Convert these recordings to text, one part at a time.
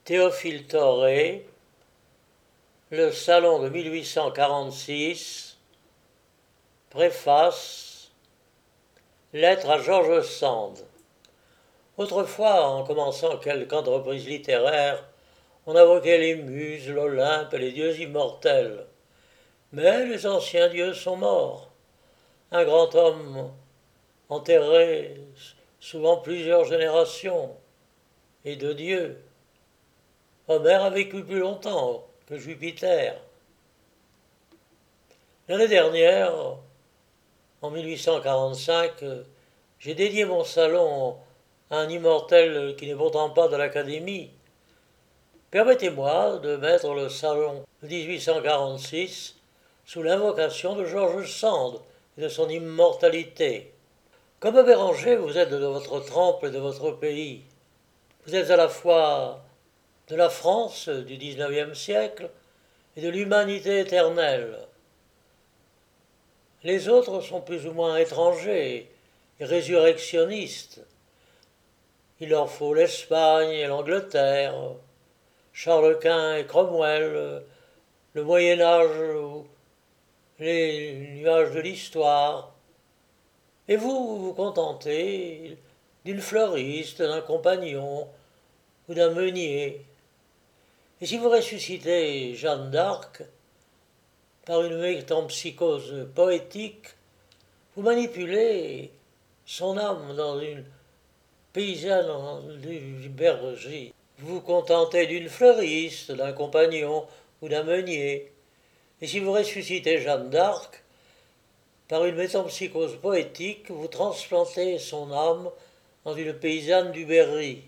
Théophile Thoré, le salon de 1846, préface, lettre à George Sand. Autrefois, en commençant quelque entreprise littéraire, on invoquait les muses, l'Olympe et les dieux immortels. Mais les anciens dieux sont morts. Un grand homme enterré souvent plusieurs générations, et de dieux. Homère a vécu plus longtemps que Jupiter. L'année dernière, en 1845, j'ai dédié mon salon à un immortel qui n'est pourtant pas de l'Académie. Permettez-moi de mettre le salon de 1846 sous l'invocation de George Sand et de son immortalité. Comme Béranger, vous êtes de votre trempe et de votre pays. Vous êtes à la fois de la France du XIXe siècle et de l'humanité éternelle. Les autres sont plus ou moins étrangers et résurrectionnistes. Il leur faut l'Espagne et l'Angleterre, Charles Quint et Cromwell, le Moyen Âge ou les nuages de l'histoire. Et vous vous contentez d'une fleuriste, d'un compagnon ou d'un meunier. Et si vous ressuscitez Jeanne d'Arc par une métempsychose poétique, vous manipulez son âme dans une paysanne du berger. Vous vous contentez d'une fleuriste, d'un compagnon ou d'un meunier. Et si vous ressuscitez Jeanne d'Arc, par une métempsychose poétique, vous transplantez son âme dans une paysanne du Berry.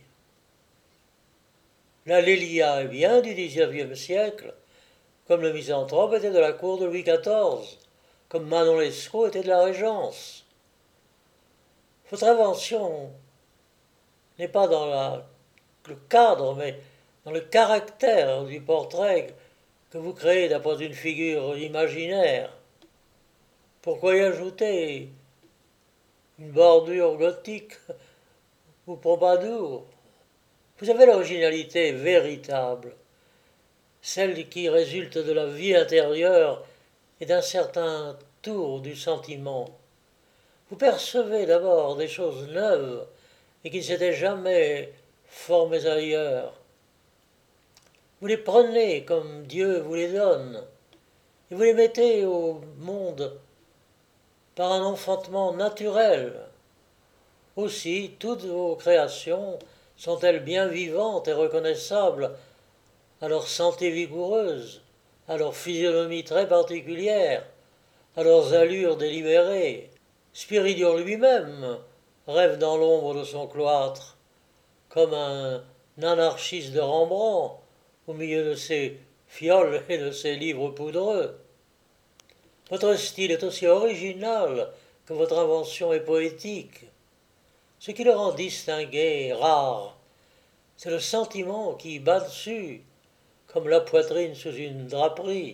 La Lélia est bien du XIXe siècle, comme le misanthrope était de la cour de Louis XIV, comme Manon Lescaut était de la Régence. Votre invention n'est pas dans le cadre, mais dans le caractère du portrait que vous créez d'après une figure imaginaire. Pourquoi y ajouter une bordure gothique ou Pompadour? Vous avez l'originalité véritable, celle qui résulte de la vie intérieure et d'un certain tour du sentiment. Vous percevez d'abord des choses neuves et qui ne s'étaient jamais formées ailleurs. Vous les prenez comme Dieu vous les donne et vous les mettez au monde par un enfantement naturel. Aussi, toutes vos créations sont-elles bien vivantes et reconnaissables à leur santé vigoureuse, à leur physionomie très particulière, à leurs allures délibérées. Spiridion lui-même rêve dans l'ombre de son cloître, comme un anarchiste de Rembrandt, au milieu de ses fioles et de ses livres poudreux. Votre style est aussi original que votre invention est poétique. Ce qui le rend distingué, rare, c'est le sentiment qui bat dessus, comme la poitrine sous une draperie.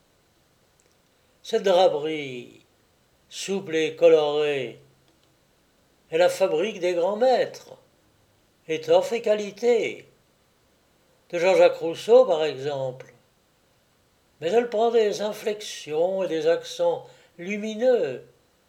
Cette draperie, souple et colorée, est la fabrique des grands maîtres, étoffe et qualité, de Jean-Jacques Rousseau par exemple. Mais elle prend des inflexions et des accents lumineux,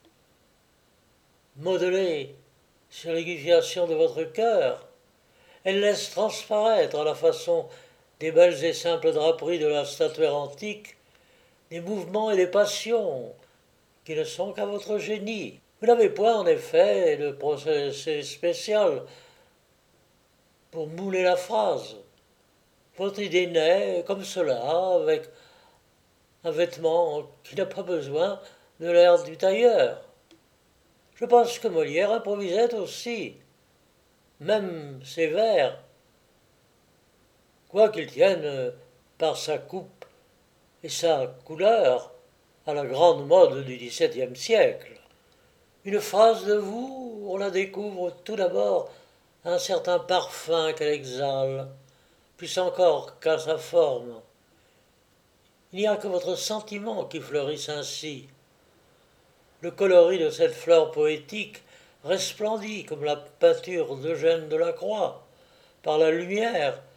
modelés sur l'aiguillation de votre cœur. Elle laisse transparaître à la façon des belles et simples draperies de la statuaire antique des mouvements et des passions qui ne sont qu'à votre génie. Vous n'avez point en effet de procédé spécial pour mouler la phrase. Votre idée naît comme cela, avec un vêtement qui n'a pas besoin de l'air du tailleur. Je pense que Molière improvisait aussi, même ses vers, quoiqu'ils tiennent par sa coupe et sa couleur à la grande mode du XVIIe siècle. Une phrase de vous, on la découvre tout d'abord à un certain parfum qu'elle exhale, plus encore qu'à sa forme. Il n'y a que votre sentiment qui fleurisse ainsi. Le coloris de cette fleur poétique resplendit comme la peinture d'Eugène Delacroix, par la lumière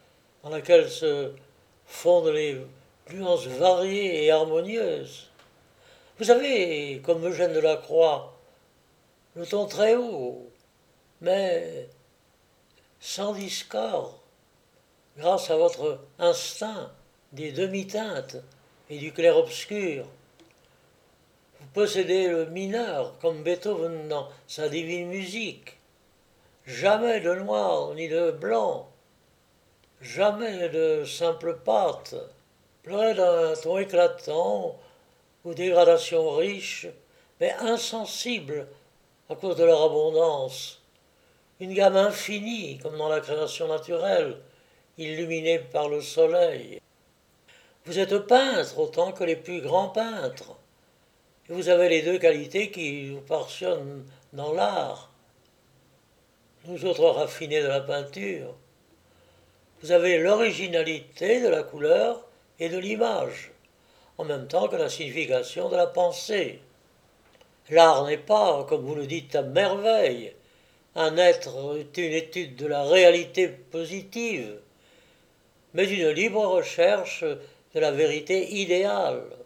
dans laquelle se fondent les nuances variées et harmonieuses. Vous avez, comme Eugène Delacroix, le ton très haut, mais sans discorde, grâce à votre instinct des demi-teintes et du clair-obscur. Vous possédez le mineur, comme Beethoven dans sa divine musique. Jamais de noir ni de blanc, jamais de simple pâte, plein d'un ton éclatant ou dégradation riche, mais insensible à cause de leur abondance. Une gamme infinie, comme dans la création naturelle, illuminée par le soleil. Vous êtes peintre autant que les plus grands peintres. Et vous avez les deux qualités qui vous passionnent dans l'art. Nous autres raffinés de la peinture. Vous avez l'originalité de la couleur et de l'image, en même temps que la signification de la pensée. L'art n'est pas, comme vous le dites à merveille, un être est une étude de la réalité positive, mais une libre recherche de la vérité idéale.